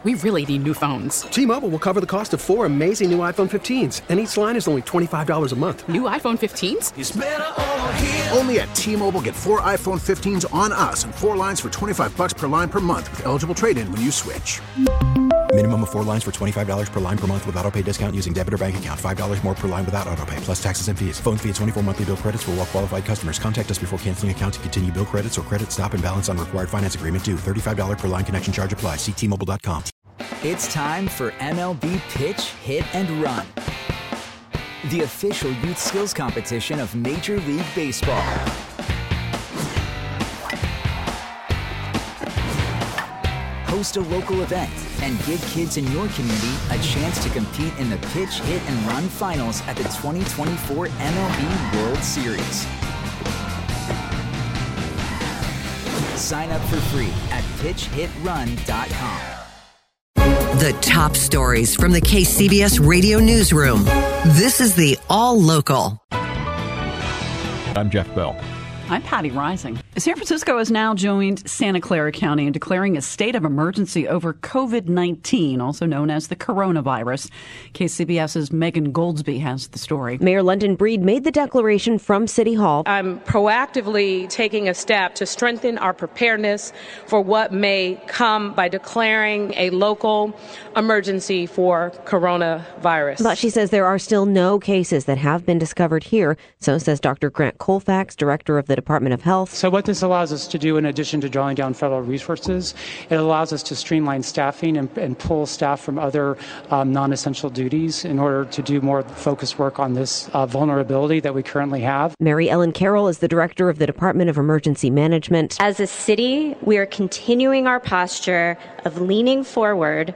We really need new phones. T-Mobile will cover the cost of 4 amazing new iPhone 15s, and each line is only $25 a month. New iPhone 15s? It's better over here. Only at T-Mobile, get 4 iPhone 15s on us and 4 lines for $25 per line per month with eligible trade-in when you switch. Minimum of 4 lines for $25 per line per month with autopay discount using debit or bank account. $5 more per line without autopay, plus taxes and fees. Phone fee at 24 monthly bill credits for well-qualified customers. Contact us before canceling account to continue bill credits or credit stop and balance on required finance agreement due. $35 per line connection charge applies. See T-Mobile.com. It's time for MLB Pitch, Hit, and Run, the official youth skills competition of Major League Baseball. Host a local event and give kids in your community a chance to compete in the Pitch, Hit, and Run finals at the 2024 MLB World Series. Sign up for free at pitchhitrun.com. The top stories from the KCBS Radio Newsroom. This is the All Local. I'm Jeff Bell. I'm Patty Rising. San Francisco has now joined Santa Clara County in declaring a state of emergency over COVID-19, also known as the coronavirus. KCBS's Megan Goldsby has the story. Mayor London Breed made the declaration from City Hall. I'm proactively taking a step to strengthen our preparedness for what may come by declaring a local emergency for coronavirus. But she says there are still no cases that have been discovered here. So says Dr. Grant Colfax, director of the Department of Health. So what this allows us to do, in addition to drawing down federal resources, it allows us to streamline staffing and pull staff from other non-essential duties in order to do more focused work on this vulnerability that we currently have. Mary Ellen Carroll is the director of the Department of Emergency Management. As a city, we are continuing our posture of leaning forward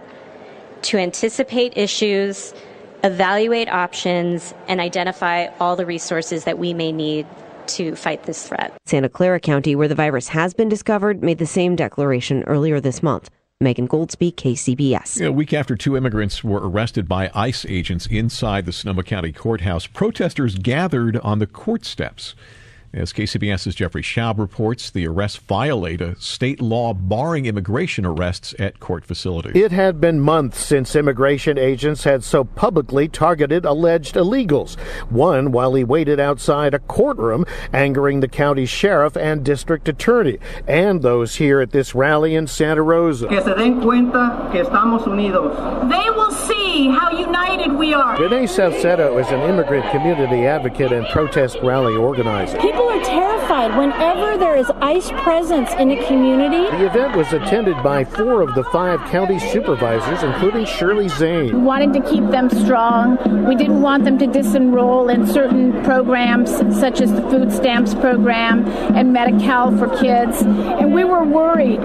to anticipate issues, evaluate options, and identify all the resources that we may need to fight this threat. Santa Clara County, where the virus has been discovered, made the same declaration earlier this month. Megan Goldsby, KCBS. A week after 2 immigrants were arrested by ICE agents inside the Sonoma County Courthouse, protesters gathered on the court steps. As KCBS's Jeffrey Schaub reports, the arrests violate a state law barring immigration arrests at court facilities. It had been months since immigration agents had so publicly targeted alleged illegals. One while he waited outside a courtroom, angering the county sheriff and district attorney, and those here at this rally in Santa Rosa. Que se den cuenta que estamos unidos. They will see how united we are. Renee Salcedo is an immigrant community advocate and protest rally organizer. People are terrified whenever there is ICE presence in a community. The event was attended by 4 of the 5 county supervisors, including Shirley Zane. We wanted to keep them strong. We didn't want them to disenroll in certain programs, such as the food stamps program and Medi-Cal for kids. And we were worried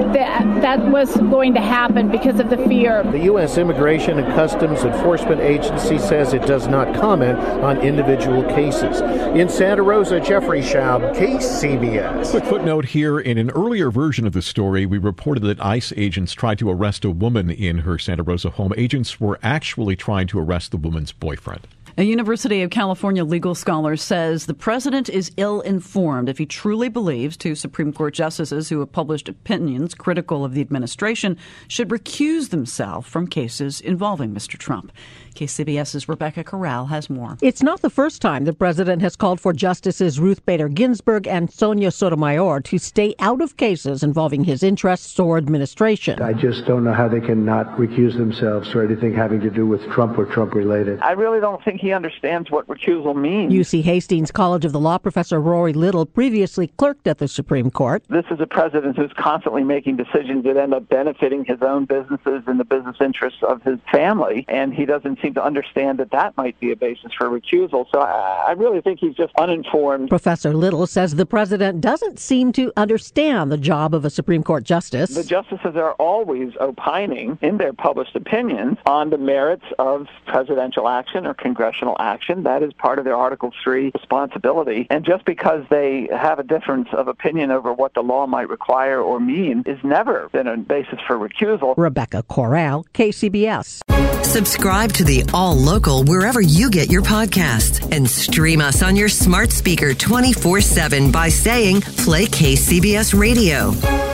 that was going to happen because of the fear. The U.S. Immigration and Customs Enforcement Agency says it does not comment on individual cases. In Santa Rosa, Jeffrey Schaub, KCBS. Quick footnote here. In an earlier version of the story, we reported that ICE agents tried to arrest a woman in her Santa Rosa home. Agents were actually trying to arrest the woman's boyfriend. A University of California legal scholar says the president is ill-informed if he truly believes 2 Supreme Court justices who have published opinions critical of the administration should recuse themselves from cases involving Mr. Trump. KCBS's Rebecca Corral has more. It's not the first time the president has called for Justices Ruth Bader Ginsburg and Sonia Sotomayor to stay out of cases involving his interests or administration. I just don't know how they can not recuse themselves for anything having to do with Trump or Trump-related. I really don't think he understands what recusal means. UC Hastings College of the Law professor Rory Little previously clerked at the Supreme Court. This is a president who's constantly making decisions that end up benefiting his own businesses and the business interests of his family, and he doesn't seem to understand that might be a basis for recusal. So I really think he's just uninformed. Professor Little says the president doesn't seem to understand the job of a Supreme Court justice. The justices are always opining in their published opinions on the merits of presidential action or congressional action. That is part of their Article 3 responsibility. And just because they have a difference of opinion over what the law might require or mean is never been a basis for recusal. Rebecca Corral, KCBS. Subscribe to the All Local wherever you get your podcasts and stream us on your smart speaker 24/7 by saying, play KCBS Radio.